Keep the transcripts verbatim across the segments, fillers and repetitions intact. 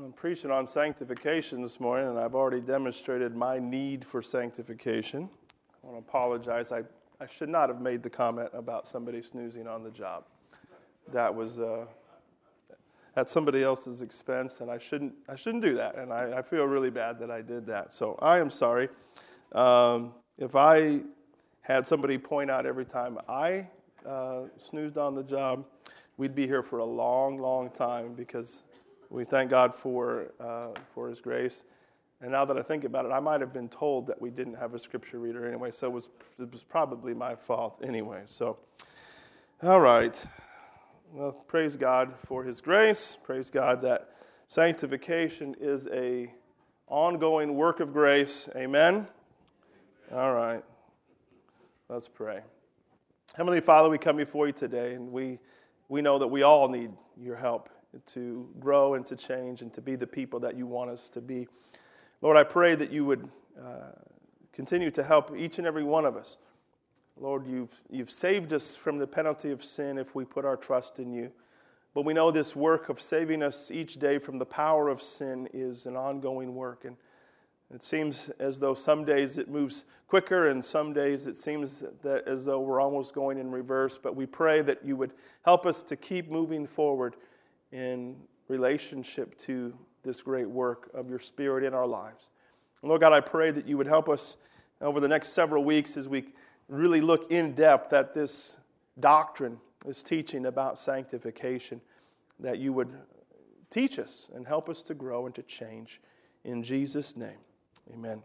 I'm preaching on sanctification this morning, and I've already demonstrated my need for sanctification. I want to apologize. I, I should not have made the comment about somebody snoozing on the job. That was uh, at somebody else's expense, and I shouldn't I shouldn't do that, and I, I feel really bad that I did that. So I am sorry. Um, if I had somebody point out every time I uh, snoozed on the job, we'd be here for a long, long time, because we thank God for uh, for His grace. And now that I think about it, I might have been told that we didn't have a scripture reader anyway, so it was, it was probably my fault anyway. So, all right. Well, praise God for His grace. Praise God that sanctification is a ongoing work of grace. Amen? All right. Let's pray. Heavenly Father, we come before you today, and we we know that we all need your help to grow and to change and to be the people that you want us to be. Lord, I pray that you would uh, continue to help each and every one of us. Lord, you've you've saved us from the penalty of sin if we put our trust in you. But we know this work of saving us each day from the power of sin is an ongoing work. And it seems as though some days it moves quicker, and some days it seems that as though we're almost going in reverse. But we pray that you would help us to keep moving forward in relationship to this great work of your Spirit in our lives. And Lord God, I pray that you would help us over the next several weeks as we really look in depth at this doctrine, this teaching about sanctification, that you would teach us and help us to grow and to change. In Jesus' name, amen.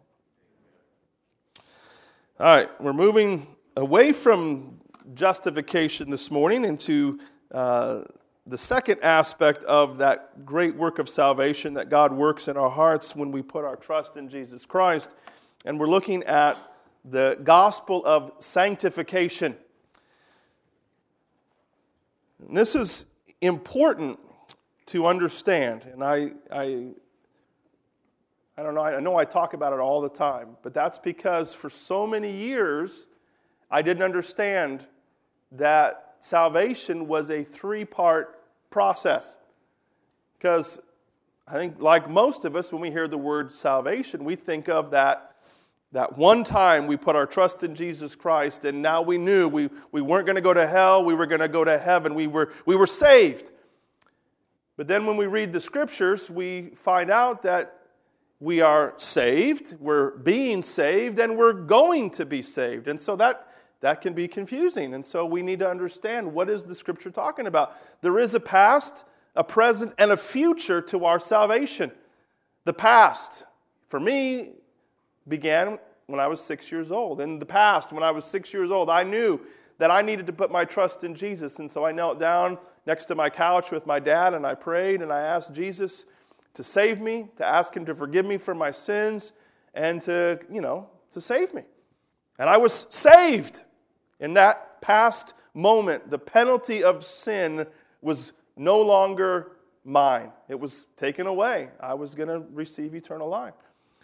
All right, we're moving away from justification this morning into uh, the second aspect of that great work of salvation that God works in our hearts when we put our trust in Jesus Christ. And we're looking at the gospel of sanctification. And this is important to understand. And I, I, I don't know, I know I talk about it all the time, but that's because for so many years I didn't understand that salvation was a three-part process. Because I think, like most of us, when we hear the word salvation, we think of that, that one time we put our trust in Jesus Christ, and now we knew we, we weren't going to go to hell, we were going to go to heaven, we were, we were saved. But then when we read the Scriptures, we find out that we are saved, we're being saved, and we're going to be saved. And so that That can be confusing, and so we need to understand, what is the Scripture talking about? There is a past, a present, and a future to our salvation. The past, for me, began when I was six years old. In the past, when I was six years old, I knew that I needed to put my trust in Jesus, and so I knelt down next to my couch with my dad, and I prayed, and I asked Jesus to save me, to ask Him to forgive me for my sins, and to, you know, to save me. And I was saved. In that past moment, the penalty of sin was no longer mine. It was taken away. I was going to receive eternal life.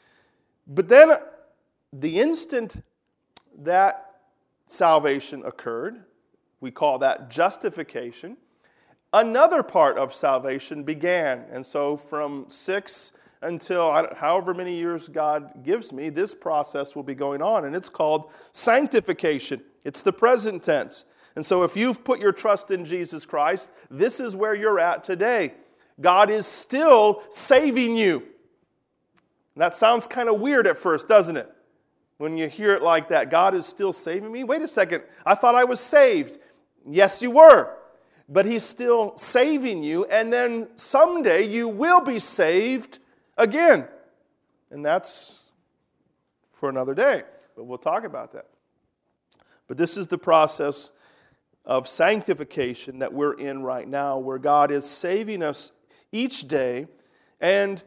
But then, the instant that salvation occurred, we call that justification, another part of salvation began. And so from six until however many years God gives me, this process will be going on, and it's called sanctification. It's the present tense. And so if you've put your trust in Jesus Christ, this is where you're at today. God is still saving you. And that sounds kind of weird at first, doesn't it? When you hear it like that, God is still saving me? Wait a second, I thought I was saved. Yes, you were. But He's still saving you, and then someday you will be saved again. And that's for another day, but we'll talk about that. But this is the process of sanctification that we're in right now, where God is saving us each day. And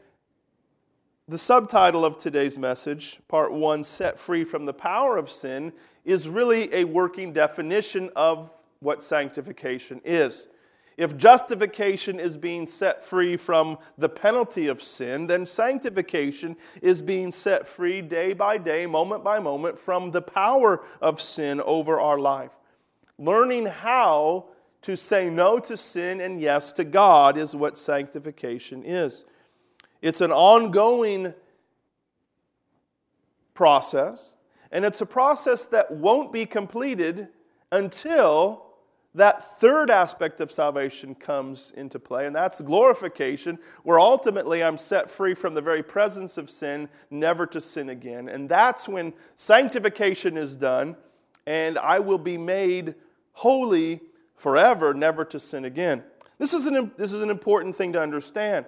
the subtitle of today's message, part one, Set Free from the Power of Sin, is really a working definition of what sanctification is. If justification is being set free from the penalty of sin, then sanctification is being set free day by day, moment by moment, from the power of sin over our life. Learning how to say no to sin and yes to God is what sanctification is. It's an ongoing process, and it's a process that won't be completed until that third aspect of salvation comes into play, and that's glorification, where ultimately I'm set free from the very presence of sin, never to sin again. And that's when sanctification is done, and I will be made holy forever, never to sin again. This is an, this is an important thing to understand,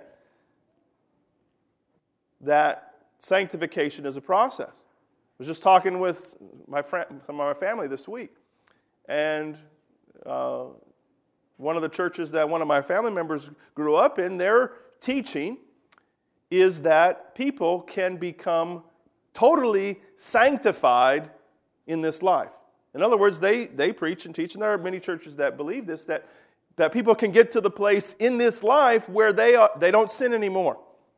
that sanctification is a process. I was just talking with my friend, some of my family this week, and uh, one of the churches that one of my family members grew up in, their teaching is that people can become totally sanctified in this life. In other words, they, they preach and teach, and there are many churches that believe this, that, that people can get to the place in this life where they are, they don't sin anymore.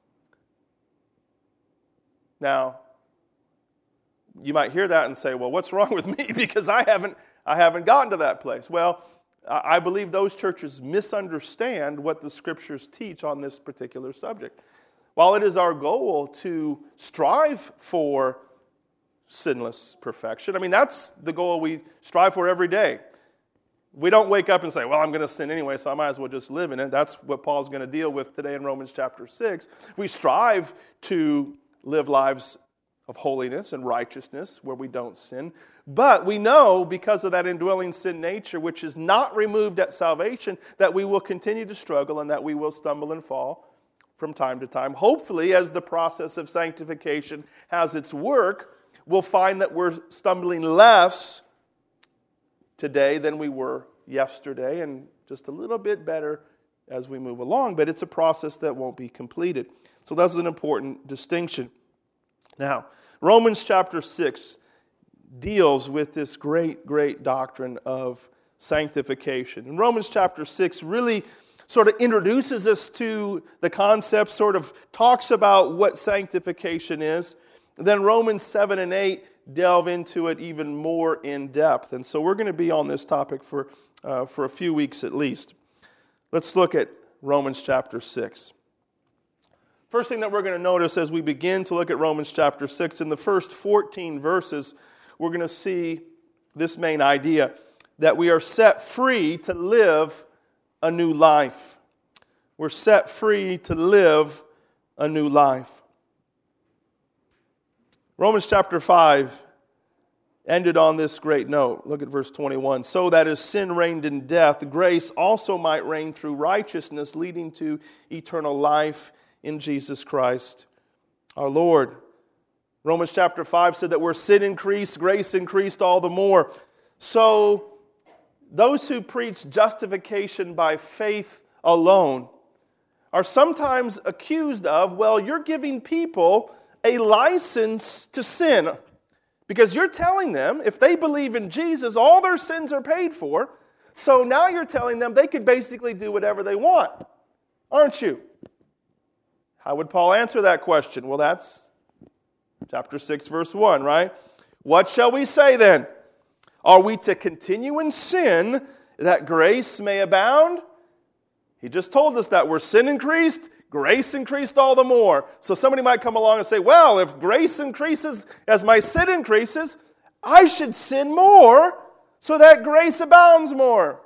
Now, you might hear that and say, well, what's wrong with me? Because I haven't I haven't gotten to that place. Well, I believe those churches misunderstand what the Scriptures teach on this particular subject. While it is our goal to strive for sinless perfection, I mean, that's the goal we strive for every day. We don't wake up and say, well, I'm going to sin anyway, so I might as well just live in it. That's what Paul's going to deal with today in Romans chapter six. We strive to live lives of holiness and righteousness where we don't sin. But we know, because of that indwelling sin nature, which is not removed at salvation, that we will continue to struggle and that we will stumble and fall from time to time. Hopefully, as the process of sanctification has its work, we'll find that we're stumbling less today than we were yesterday, and just a little bit better as we move along. But it's a process that won't be completed. So that's an important distinction. Now, Romans chapter six deals with this great, great doctrine of sanctification. And Romans chapter six really sort of introduces us to the concept, sort of talks about what sanctification is. Then Romans seven and eight delve into it even more in depth. And so we're going to be on this topic for, uh, for a few weeks at least. Let's look at Romans chapter six. First thing that we're going to notice as we begin to look at Romans chapter six, in the first fourteen verses, we're going to see this main idea, that we are set free to live a new life. We're set free to live a new life. Romans chapter five ended on this great note. Look at verse twenty-one. So that as sin reigned in death, grace also might reign through righteousness, leading to eternal life in Jesus Christ our Lord. Romans chapter five said that where sin increased, grace increased all the more. So those who preach justification by faith alone are sometimes accused of, well, you're giving people a license to sin, because you're telling them if they believe in Jesus, all their sins are paid for. So now you're telling them they could basically do whatever they want, aren't you? How would Paul answer that question? Well, that's chapter six, verse one, right? What shall we say then? Are we to continue in sin that grace may abound? He just told us that where sin increased, grace increased all the more. So somebody might come along and say, well, if grace increases as my sin increases, I should sin more so that grace abounds more.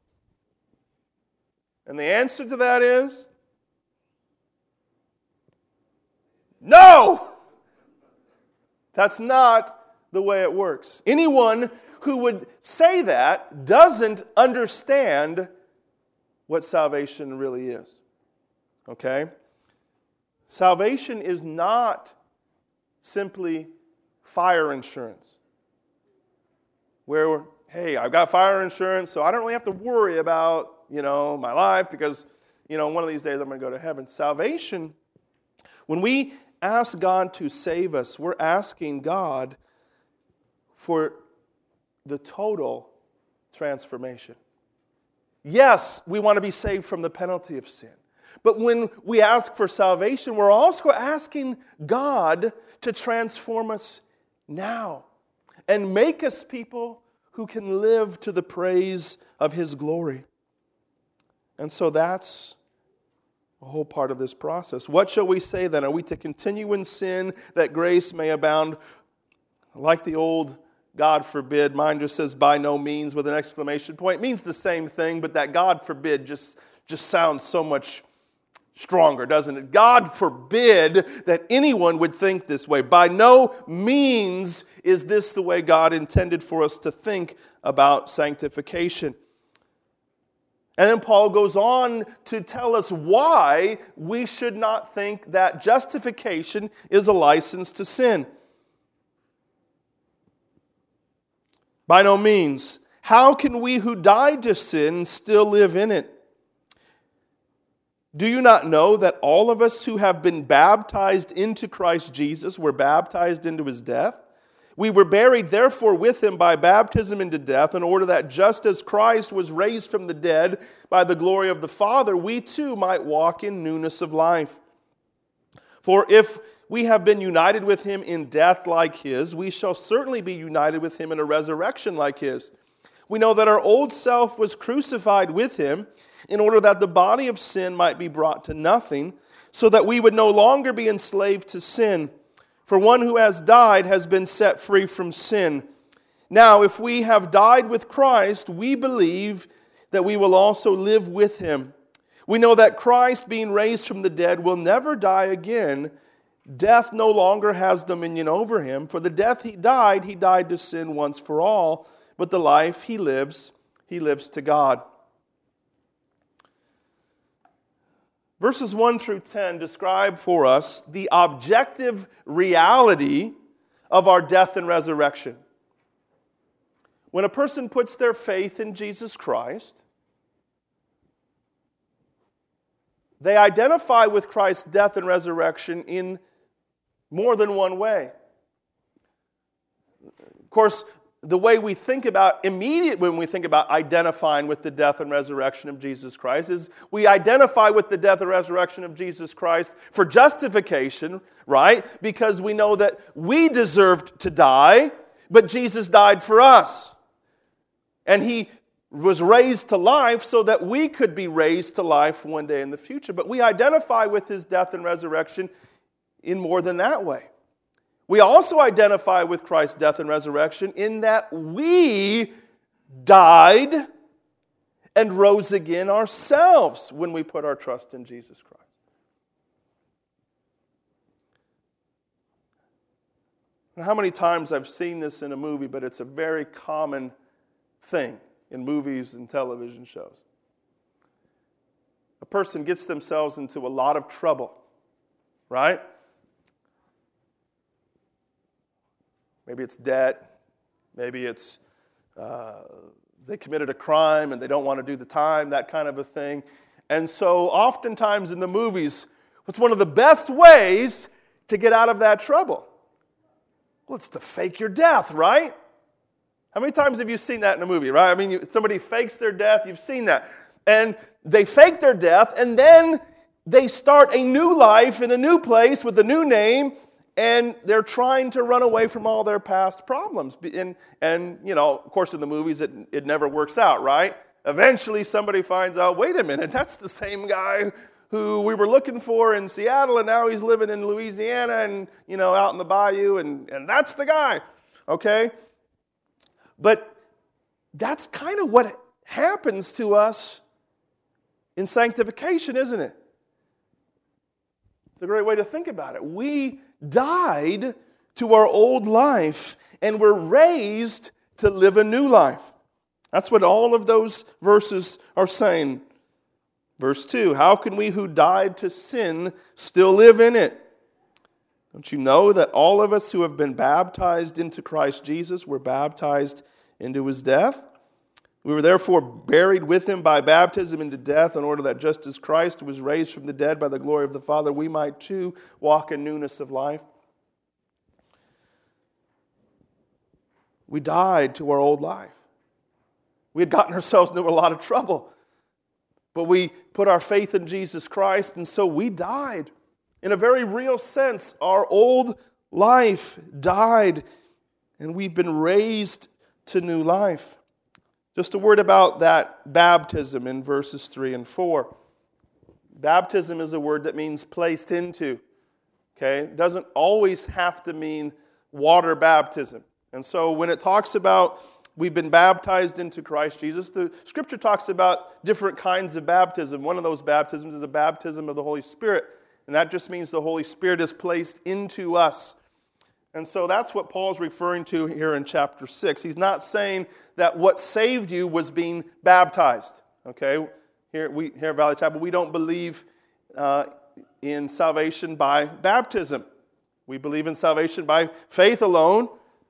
And the answer to that is, no! That's not the way it works. Anyone who would say that doesn't understand what salvation really is. Okay? Salvation is not simply fire insurance, where, hey, I've got fire insurance, so I don't really have to worry about, you know, my life because, you know, one of these days I'm going to go to heaven. Salvation, when we ask God to save us, we're asking God for the total transformation. Yes, we want to be saved from the penalty of sin. But when we ask for salvation, we're also asking God to transform us now and make us people who can live to the praise of His glory. And so that's a whole part of this process. What shall we say then? Are we to continue in sin that grace may abound? Like the old God forbid, mine just says by no means with an exclamation point. It means the same thing, but that God forbid just, just sounds so much stronger, doesn't it? God forbid that anyone would think this way. By no means is this the way God intended for us to think about sanctification. And then Paul goes on to tell us why we should not think that justification is a license to sin. By no means. How can we who died to sin still live in it? Do you not know that all of us who have been baptized into Christ Jesus were baptized into His death? We were buried therefore with Him by baptism into death, in order that just as Christ was raised from the dead by the glory of the Father, we too might walk in newness of life. For if we have been united with Him in death like His, we shall certainly be united with Him in a resurrection like His. We know that our old self was crucified with Him in order that the body of sin might be brought to nothing, so that we would no longer be enslaved to sin. For one who has died has been set free from sin. Now, if we have died with Christ, we believe that we will also live with Him. We know that Christ, being raised from the dead, will never die again. Death no longer has dominion over Him. For the death He died, He died to sin once for all. But the life He lives, He lives to God. Verses one through ten describe for us the objective reality of our death and resurrection. When a person puts their faith in Jesus Christ, they identify with Christ's death and resurrection in more than one way. Of course, the way we think about immediate when we think about identifying with the death and resurrection of Jesus Christ is we identify with the death and resurrection of Jesus Christ for justification, right? Because we know that we deserved to die, but Jesus died for us. And He was raised to life so that we could be raised to life one day in the future. But we identify with His death and resurrection in more than that way. We also identify with Christ's death and resurrection in that we died and rose again ourselves when we put our trust in Jesus Christ. Now, how many times I've seen this in a movie, but it's a very common thing in movies and television shows. A person gets themselves into a lot of trouble, right? Maybe it's debt. Maybe it's uh, they committed a crime and they don't want to do the time, that kind of a thing. And so oftentimes in the movies, what's one of the best ways to get out of that trouble? Well, it's to fake your death, right? How many times have you seen that in a movie, right? I mean, you, somebody fakes their death, you've seen that. And they fake their death, and then they start a new life in a new place with a new name, and they're trying to run away from all their past problems. And, and you know, of course, in the movies, it, it never works out, right? Eventually, somebody finds out, wait a minute, that's the same guy who we were looking for in Seattle, and now he's living in Louisiana and, you know, out in the bayou, and, and that's the guy, okay? But that's kind of what happens to us in sanctification, isn't it? It's a great way to think about it. We died to our old life and were raised to live a new life. That's what all of those verses are saying. Verse two, how can we who died to sin still live in it? Don't you know that all of us who have been baptized into Christ Jesus were baptized into His death? We were therefore buried with Him by baptism into death, in order that just as Christ was raised from the dead by the glory of the Father, we might too walk in newness of life. We died to our old life. We had gotten ourselves into a lot of trouble. But we put our faith in Jesus Christ, and so we died. In a very real sense, our old life died, and we've been raised to new life. Just a word about that baptism in verses three and four. Baptism is a word that means placed into. Okay? It doesn't always have to mean water baptism. And so when it talks about we've been baptized into Christ Jesus, the Scripture talks about different kinds of baptism. One of those baptisms is a baptism of the Holy Spirit. And that just means the Holy Spirit is placed into us. And so that's what Paul's referring to here in chapter six. He's not saying that what saved you was being baptized. Okay? Here, we, here at Valley Chapel, we don't believe uh, in salvation by baptism. We believe in salvation by faith alone,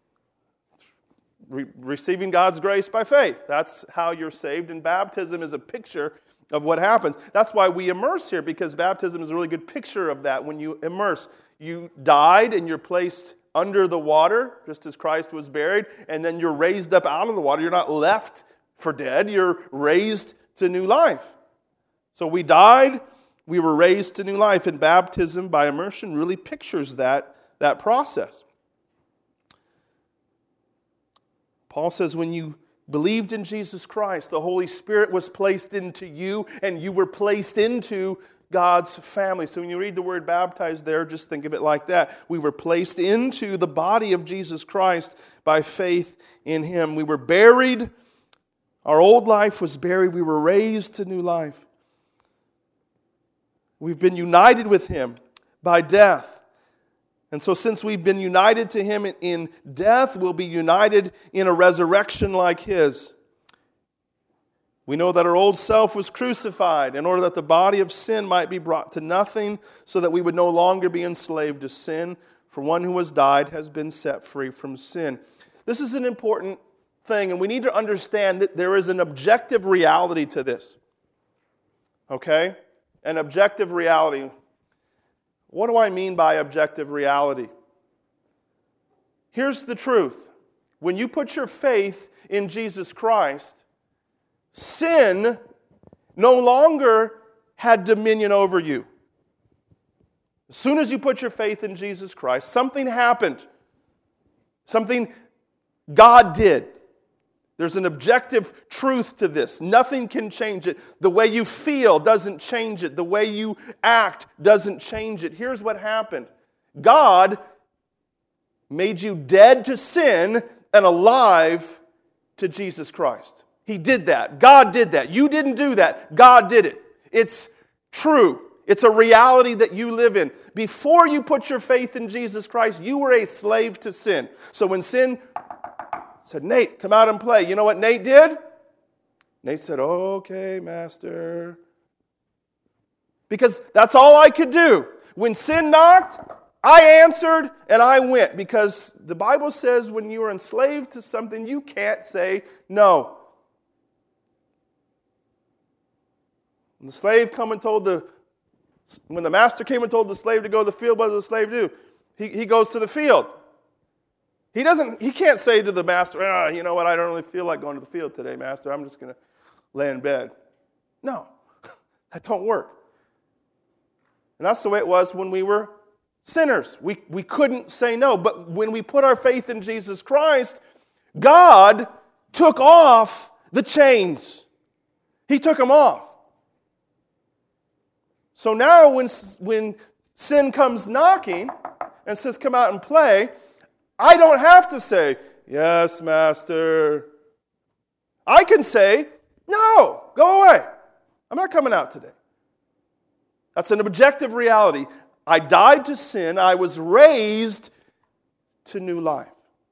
re- receiving God's grace by faith. That's how you're saved, and baptism is a picture of what happens. That's why we immerse here, because baptism is a really good picture of that. When you immerse, you died and you're placed under the water, just as Christ was buried, and then you're raised up out of the water. You're not left for dead. You're raised to new life. So we died, we were raised to new life, and baptism by immersion really pictures that, that process. Paul says when you believed in Jesus Christ, the Holy Spirit was placed into you, and you were placed into God's family. So when you read the word baptized there, just think of it like that. We were placed into the body of Jesus Christ by faith in Him. We were buried. Our old life was buried. We were raised to new life. We've been united with Him by death. And so since we've been united to Him in death, we'll be united in a resurrection like His. We know that our old self was crucified in order that the body of sin might be brought to nothing, so that we would no longer be enslaved to sin. For one who has died has been set free from sin. This is an important thing, and we need to understand that there is an objective reality to this. Okay? An objective reality. What do I mean by objective reality? Here's the truth. When you put your faith in Jesus Christ, sin no longer had dominion over you. As soon as you put your faith in Jesus Christ, something happened. Something God did. There's an objective truth to this. Nothing can change it. The way you feel doesn't change it. The way you act doesn't change it. Here's what happened. God made you dead to sin and alive to Jesus Christ. He did that. God did that. You didn't do that. God did it. It's true. It's a reality that you live in. Before you put your faith in Jesus Christ, you were a slave to sin. So when sin said, Nate, come out and play. You know what Nate did? Nate said, okay, master. Because that's all I could do. When sin knocked, I answered and I went. Because the Bible says when you are enslaved to something, you can't say no. When the slave come and told the, when the master came and told the slave to go to the field, what does the slave do? He, he goes to the field. He doesn't. He can't say to the master, ah, you know what, I don't really feel like going to the field today, master. I'm just going to lay in bed. No, that don't work. And that's the way it was when we were sinners. We, we couldn't say no. But when we put our faith in Jesus Christ, God took off the chains. He took them off. So now when, when sin comes knocking and says, come out and play, I don't have to say, yes, master. I can say, no, go away. I'm not coming out today. That's an objective reality. I died to sin. I was raised to new life.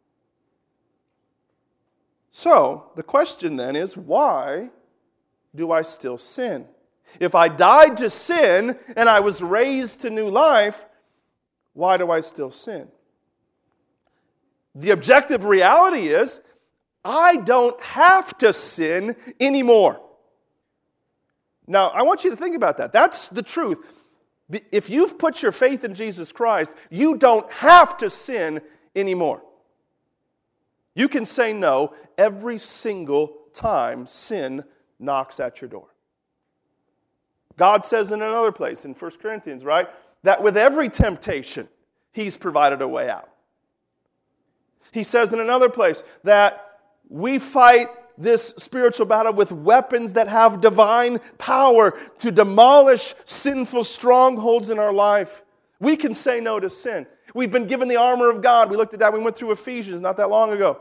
So, the question then is, why do I still sin? If I died to sin and I was raised to new life, why do I still sin? The objective reality is, I don't have to sin anymore. Now, I want you to think about that. That's the truth. If you've put your faith in Jesus Christ, you don't have to sin anymore. You can say no every single time sin knocks at your door. God says in another place, in First Corinthians, right, that with every temptation, He's provided a way out. He says in another place that we fight this spiritual battle with weapons that have divine power to demolish sinful strongholds in our life. We can say no to sin. We've been given the armor of God. We looked at that. We went through Ephesians not that long ago.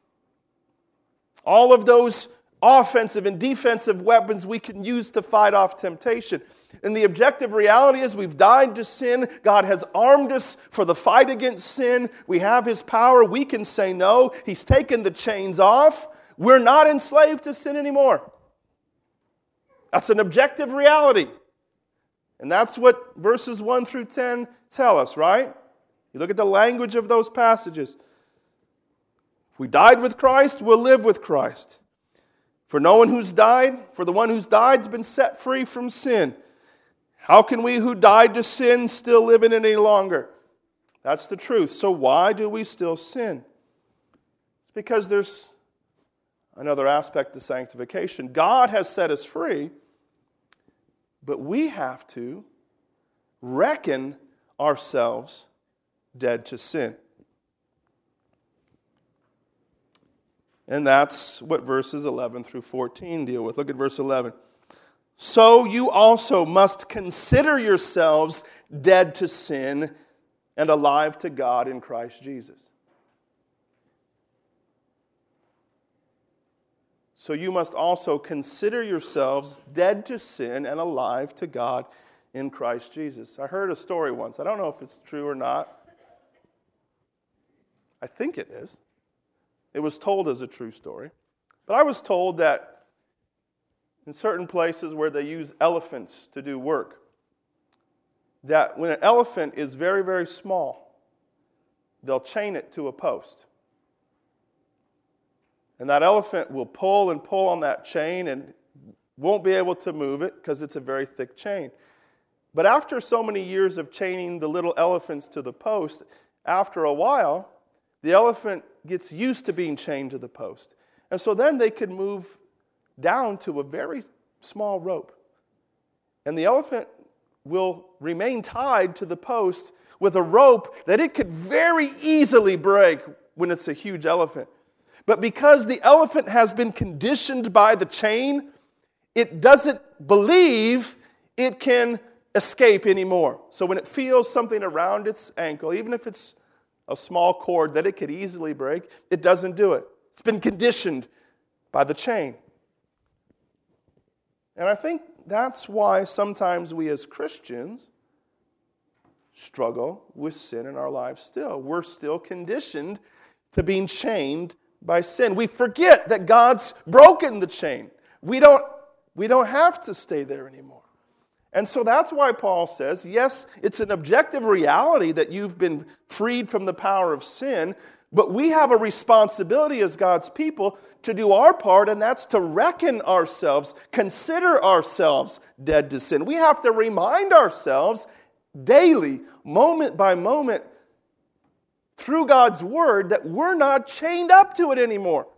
All of those offensive and defensive weapons we can use to fight off temptation. And the objective reality is we've died to sin. God has armed us for the fight against sin. We have His power. We can say no. He's taken the chains off. We're not enslaved to sin anymore. That's an objective reality. And that's what verses one through ten tell us, right? You look at the language of those passages. If we died with Christ, we'll live with Christ. For no one who's died, for the one who's died has been set free from sin. How can we who died to sin still live in it any longer? That's the truth. So why do we still sin? It's because there's another aspect to sanctification. God has set us free, but we have to reckon ourselves dead to sin. And that's what verses eleven through fourteen deal with. Look at verse eleven. So you also must consider yourselves dead to sin and alive to God in Christ Jesus. So you must also consider yourselves dead to sin and alive to God in Christ Jesus. I heard a story once. I don't know if it's true or not. I think it is. It was told as a true story. But I was told that in certain places where they use elephants to do work, that when an elephant is very, very small, they'll chain it to a post. And that elephant will pull and pull on that chain and won't be able to move it because it's a very thick chain. But after so many years of chaining the little elephants to the post, after a while, the elephant gets used to being chained to the post. And so then they can move down to a very small rope. And the elephant will remain tied to the post with a rope that it could very easily break when it's a huge elephant. But because the elephant has been conditioned by the chain, it doesn't believe it can escape anymore. So when it feels something around its ankle, even if it's a small cord that it could easily break, it doesn't do it. It's been conditioned by the chain. And I think that's why sometimes we as Christians struggle with sin in our lives still. We're still conditioned to being chained by sin. We forget that God's broken the chain. We don't, we don't have to stay there anymore. And so that's why Paul says, yes, it's an objective reality that you've been freed from the power of sin, but we have a responsibility as God's people to do our part, and that's to reckon ourselves, consider ourselves dead to sin. We have to remind ourselves daily, moment by moment, through God's Word, that we're not chained up to it anymore.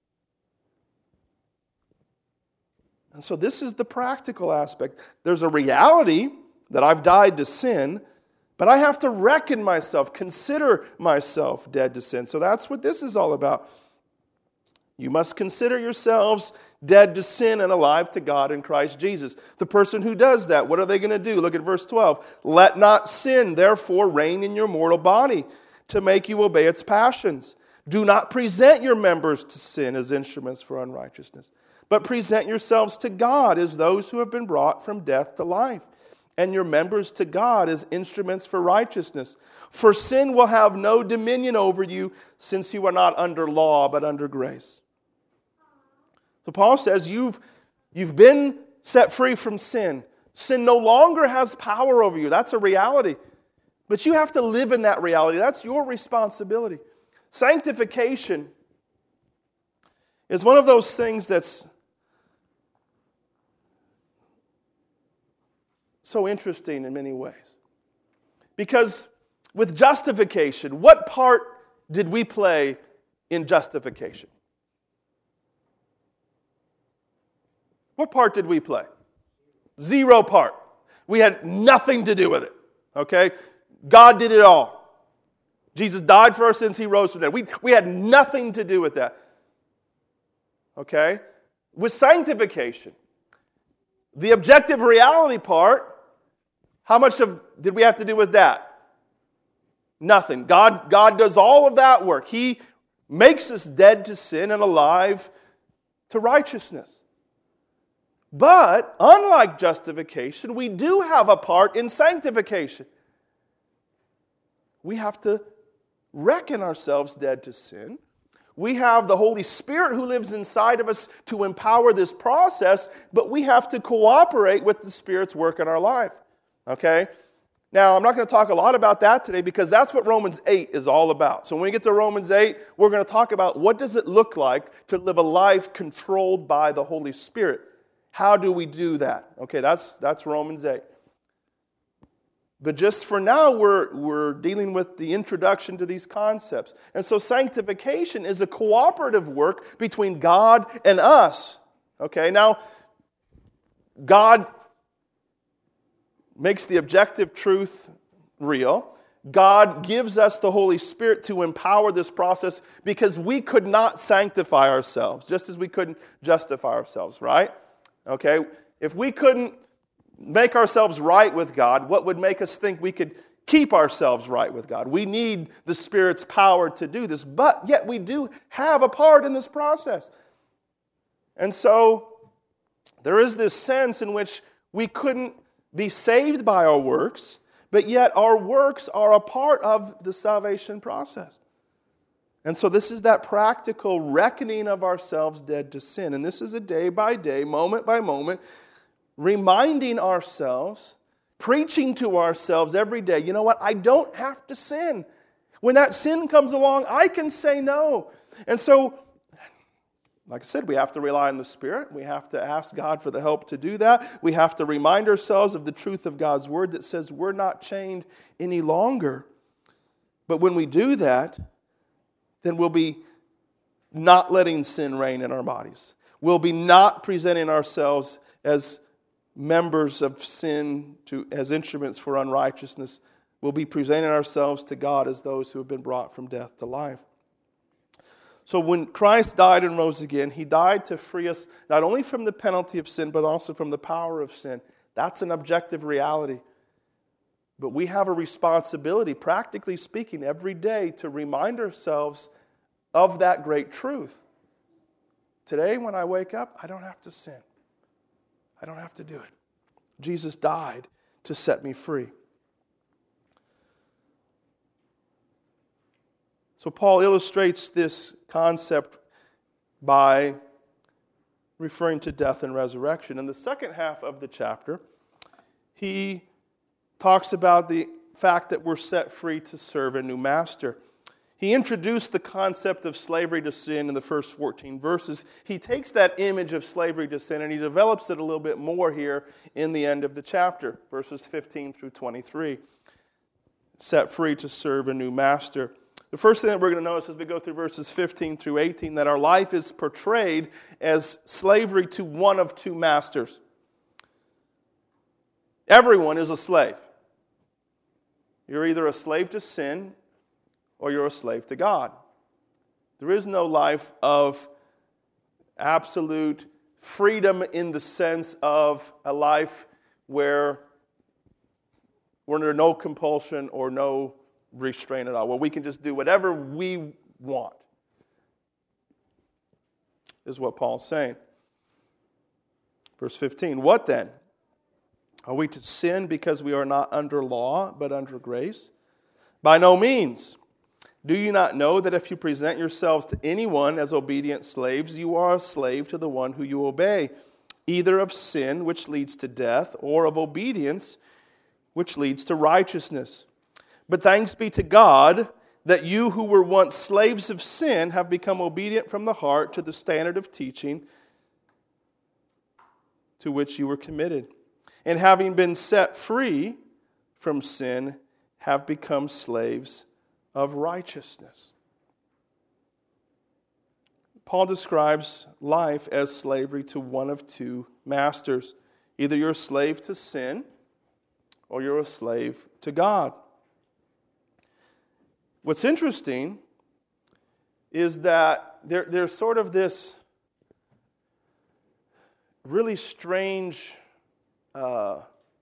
And so this is the practical aspect. There's a reality that I've died to sin, but I have to reckon myself, consider myself dead to sin. So that's what this is all about. You must consider yourselves dead to sin and alive to God in Christ Jesus. The person who does that, what are they going to do? Look at verse twelve. Let not sin, therefore, reign in your mortal body to make you obey its passions. Do not present your members to sin as instruments for unrighteousness, but present yourselves to God as those who have been brought from death to life, and your members to God as instruments for righteousness. For sin will have no dominion over you, since you are not under law, but under grace. So Paul says you've, you've been set free from sin. Sin no longer has power over you. That's a reality. But you have to live in that reality. That's your responsibility. Sanctification is one of those things that's so interesting in many ways. Because with justification, what part did we play in justification? What part did we play? Zero part. We had nothing to do with it. Okay? God did it all. Jesus died for our sins. He rose from the dead. We, we had nothing to do with that. okay? With sanctification. The objective reality part, how much of did we have to do with that? Nothing. God, God does all of that work. He makes us dead to sin and alive to righteousness. But, unlike justification, we do have a part in sanctification. We have to reckon ourselves dead to sin. We have the Holy Spirit who lives inside of us to empower this process, but we have to cooperate with the Spirit's work in our life. Okay? Now, I'm not going to talk a lot about that today because that's what Romans eight is all about. So when we get to Romans eight, we're going to talk about what does it look like to live a life controlled by the Holy Spirit. How do we do that? Okay, that's, that's Romans eight. But just for now, we're, we're dealing with the introduction to these concepts. And so sanctification is a cooperative work between God and us. Okay, now, God makes the objective truth real. God gives us the Holy Spirit to empower this process because we could not sanctify ourselves, just as we couldn't justify ourselves, right? Okay, if we couldn't make ourselves right with God, what would make us think we could keep ourselves right with God? We need the Spirit's power to do this, but yet we do have a part in this process. And so there is this sense in which we couldn't be saved by our works, but yet our works are a part of the salvation process. And so this is that practical reckoning of ourselves dead to sin. And this is a day by day, moment by moment, reminding ourselves, preaching to ourselves every day, you know what, I don't have to sin. When that sin comes along, I can say no. And so, like I said, we have to rely on the Spirit. We have to ask God for the help to do that. We have to remind ourselves of the truth of God's Word that says we're not chained any longer. But when we do that, then we'll be not letting sin reign in our bodies. We'll be not presenting ourselves as members of sin to, as instruments for unrighteousness. We'll be presenting ourselves to God as those who have been brought from death to life. So when Christ died and rose again, He died to free us not only from the penalty of sin, but also from the power of sin. That's an objective reality. But we have a responsibility, practically speaking, every day to remind ourselves of that great truth. Today, when I wake up, I don't have to sin. I don't have to do it. Jesus died to set me free. So Paul illustrates this concept by referring to death and resurrection. In the second half of the chapter, he talks about the fact that we're set free to serve a new master. He introduced the concept of slavery to sin in the first fourteen verses. He takes that image of slavery to sin and he develops it a little bit more here in the end of the chapter, verses fifteen through twenty-three. Set free to serve a new master. The first thing that we're going to notice as we go through verses fifteen through eighteen, that our life is portrayed as slavery to one of two masters. Everyone is a slave. You're either a slave to sin or you're a slave to God. There is no life of absolute freedom in the sense of a life where we're under no compulsion or no restraint at all, where we can just do whatever we want, is what Paul's saying. Verse fifteen, what then? Are we to sin because we are not under law, but under grace? By no means. Do you not know that if you present yourselves to anyone as obedient slaves, you are a slave to the one who you obey, either of sin, which leads to death, or of obedience, which leads to righteousness? But thanks be to God that you who were once slaves of sin have become obedient from the heart to the standard of teaching to which you were committed. And having been set free from sin, have become slaves of righteousness. Paul describes life as slavery to one of two masters. Either you're a slave to sin or you're a slave to God. What's interesting is that there, there's sort of this really strange, uh,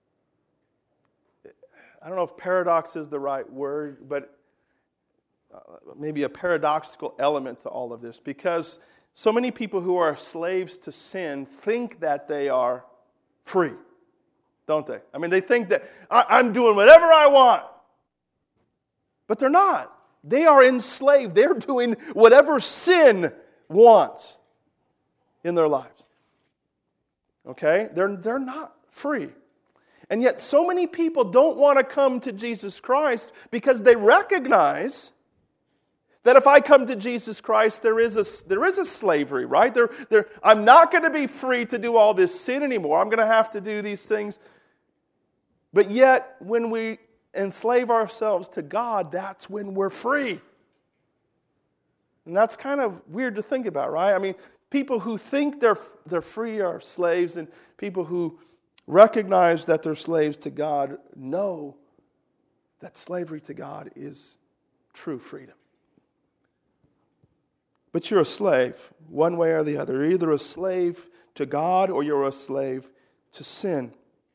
I don't know if paradox is the right word, but uh, maybe a paradoxical element to all of this, because so many people who are slaves to sin think that they are free, don't they? I mean, they think that I, I'm doing whatever I want, but they're not. They are enslaved. They're doing whatever sin wants in their lives. Okay? They're, they're not free. And yet so many people don't want to come to Jesus Christ because they recognize that if I come to Jesus Christ, there is a, there is a slavery, right? There, there, I'm not going to be free to do all this sin anymore. I'm going to have to do these things. But yet, when we enslave ourselves to God, that's when we're free. And that's kind of weird to think about, right? I mean, people who think they're, they're free are slaves, and people who recognize that they're slaves to God know that slavery to God is true freedom. But you're a slave, one way or the other. You're either a slave to God or you're a slave to sin.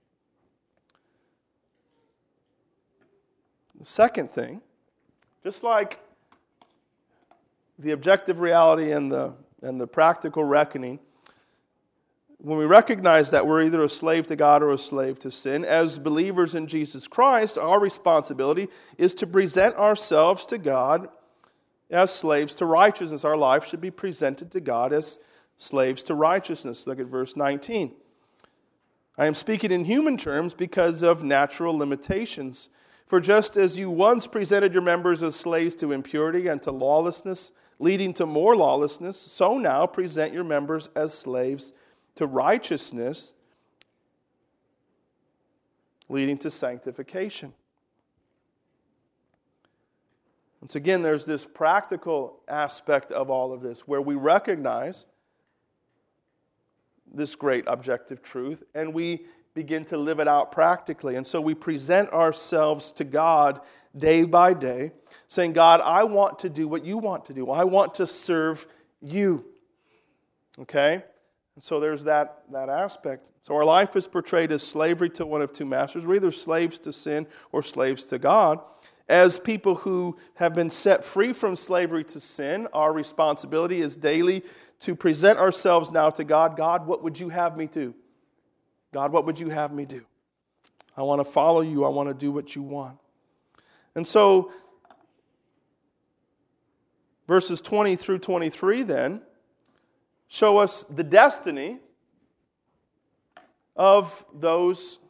The second thing, just like the objective reality and the, and the practical reckoning, when we recognize that we're either a slave to God or a slave to sin, as believers in Jesus Christ, our responsibility is to present ourselves to God as slaves to righteousness. Our life should be presented to God as slaves to righteousness. Look at verse nineteen. I am speaking in human terms because of natural limitations. For just as you once presented your members as slaves to impurity and to lawlessness, leading to more lawlessness, so now present your members as slaves to righteousness, leading to sanctification. Once again, there's this practical aspect of all of this where we recognize this great objective truth and we begin to live it out practically. And so we present ourselves to God day by day, saying, God, I want to do what you want to do. I want to serve you. Okay? And so there's that, that aspect. So our life is portrayed as slavery to one of two masters. We're either slaves to sin or slaves to God. As people who have been set free from slavery to sin, our responsibility is daily to present ourselves now to God. God, what would you have me do? God, what would you have me do? I want to follow you. I want to do what you want. And so, verses twenty through twenty-three then show us the destiny of those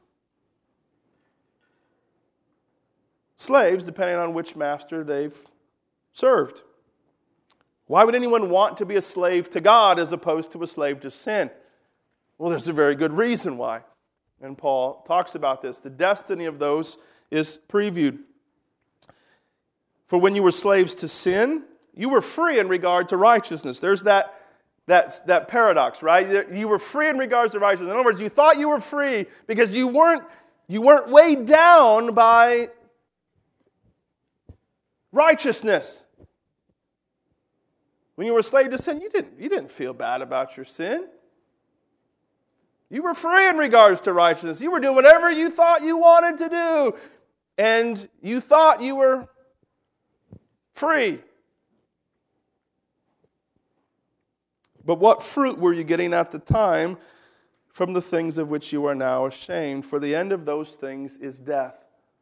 slaves, depending on which master they've served. Why would anyone want to be a slave to God as opposed to a slave to sin? Well, there's a very good reason why. And Paul talks about this. The destiny of those is previewed. For when you were slaves to sin, you were free in regard to righteousness. There's that, that, that paradox, right? You were free in regards to righteousness. In other words, you thought you were free because you weren't, you weren't weighed down by righteousness. When you were a slave to sin, you didn't, you didn't feel bad about your sin. You were free in regards to righteousness. You were doing whatever you thought you wanted to do. And you thought you were free. But what fruit were you getting at the time from the things of which you are now ashamed? For the end of those things is death.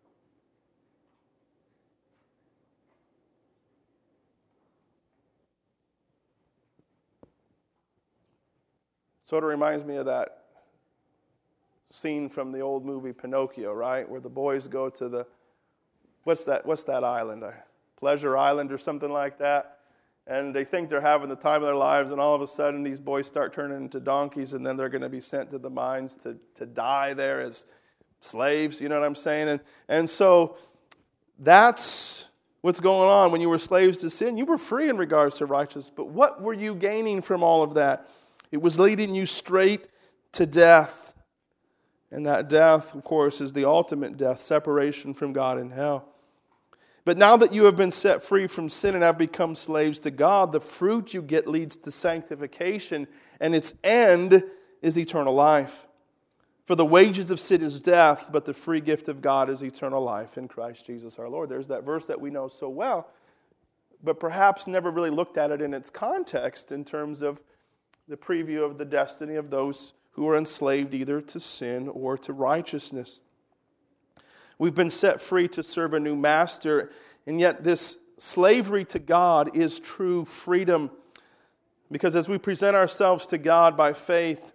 Sort of reminds me of that scene from the old movie Pinocchio, right? Where the boys go to the, what's that, what's that island? Pleasure Island or something like that. And they think they're having the time of their lives, and all of a sudden these boys start turning into donkeys, and then they're going to be sent to the mines to, to die there as slaves, you know what I'm saying? And, and so that's what's going on. When you were slaves to sin, you were free in regards to righteousness, but what were you gaining from all of that? It was leading you straight to death. And that death, of course, is the ultimate death, separation from God in hell. But now that you have been set free from sin and have become slaves to God, the fruit you get leads to sanctification, and its end is eternal life. For the wages of sin is death, but the free gift of God is eternal life in Christ Jesus our Lord. There's that verse that we know so well, but perhaps never really looked at it in its context in terms of the preview of the destiny of those who are enslaved either to sin or to righteousness. We've been set free to serve a new master, and yet this slavery to God is true freedom. Because as we present ourselves to God by faith,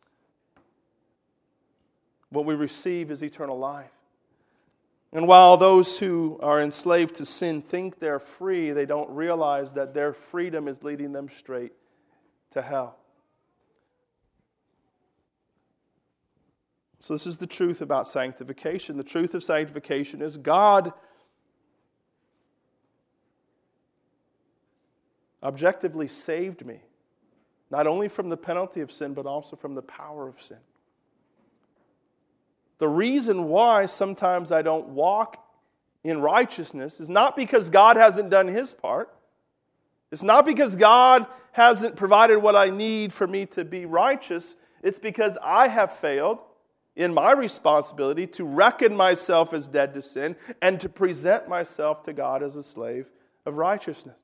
what we receive is eternal life. And while those who are enslaved to sin think they're free, they don't realize that their freedom is leading them straight to hell. So this is the truth about sanctification. The truth of sanctification is God objectively saved me, not only from the penalty of sin, but also from the power of sin. The reason why sometimes I don't walk in righteousness is not because God hasn't done His part. It's not because God hasn't provided what I need for me to be righteous. It's because I have failed in my responsibility to reckon myself as dead to sin and to present myself to God as a slave of righteousness.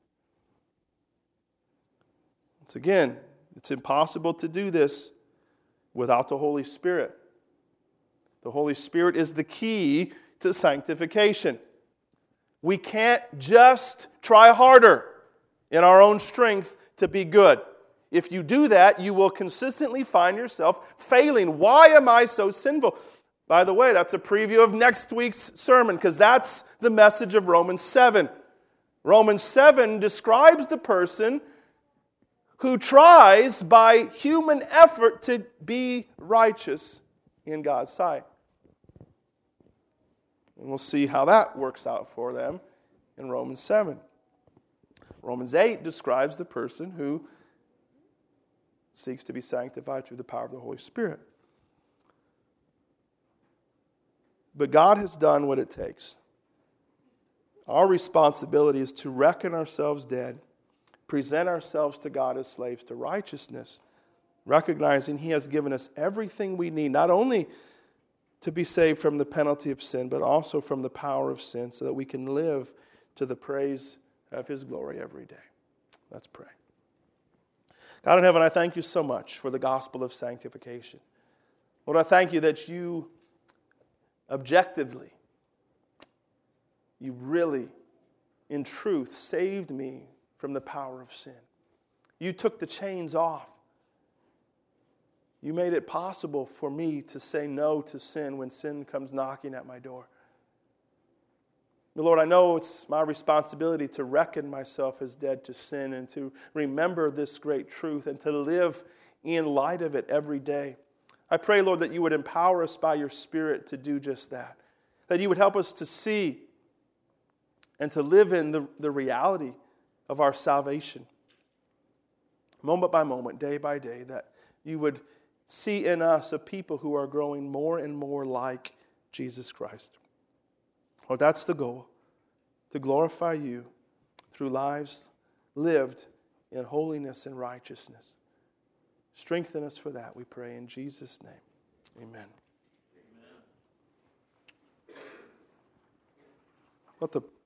Once again, it's impossible to do this without the Holy Spirit. The Holy Spirit is the key to sanctification. We can't just try harder in our own strength to be good. If you do that, you will consistently find yourself failing. Why am I so sinful? By the way, that's a preview of next week's sermon, because that's the message of Romans seven. Romans seven describes the person who tries by human effort to be righteous in God's sight. And we'll see how that works out for them in Romans seven. Romans eight describes the person who seeks to be sanctified through the power of the Holy Spirit. But God has done what it takes. Our responsibility is to reckon ourselves dead, present ourselves to God as slaves to righteousness, recognizing He has given us everything we need, not only to be saved from the penalty of sin, but also from the power of sin, so that we can live to the praise of His glory every day. Let's pray. God in heaven, I thank You so much for the gospel of sanctification. Lord, I thank You that You objectively, You really, in truth, saved me from the power of sin. You took the chains off. You made it possible for me to say no to sin when sin comes knocking at my door. But Lord, I know it's my responsibility to reckon myself as dead to sin and to remember this great truth and to live in light of it every day. I pray, Lord, that You would empower us by Your Spirit to do just that. That You would help us to see and to live in the, the reality of our salvation. Moment by moment, day by day, that You would see in us a people who are growing more and more like Jesus Christ. Lord, that's the goal, to glorify You through lives lived in holiness and righteousness. Strengthen us for that, we pray in Jesus' name. Amen. Amen. Let the